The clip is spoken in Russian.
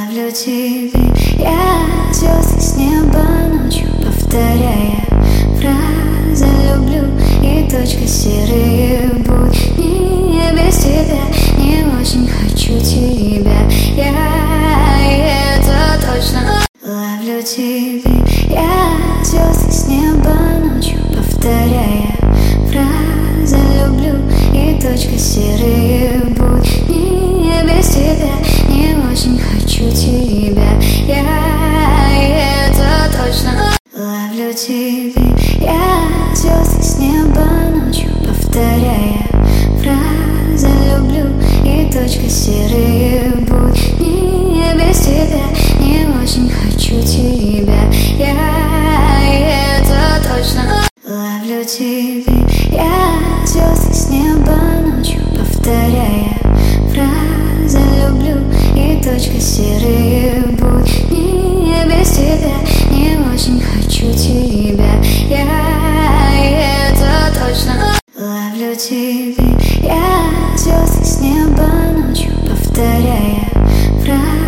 Ловлю тебя, я звезды с неба ночью, повторяя фразы люблю и точка серые будни. Без тебя не очень хочу тебя, я это точно. Ловлю тебя, я звезды с неба ночью, повторяя фразы люблю и точка серые будни. Без тебя не очень хочу тебя, я это точно. Ловлю тебя, я звезды с неба ночью, повторяя фразы люблю и точка серые будни. Без тебя не очень хочу тебя, я это точно. Ловлю тебя, я звезды с неба ночью, повторяя фразы люблю и точка серые будни. Без тебя не очень хочу тебя, я это точно. Ловлю тебя.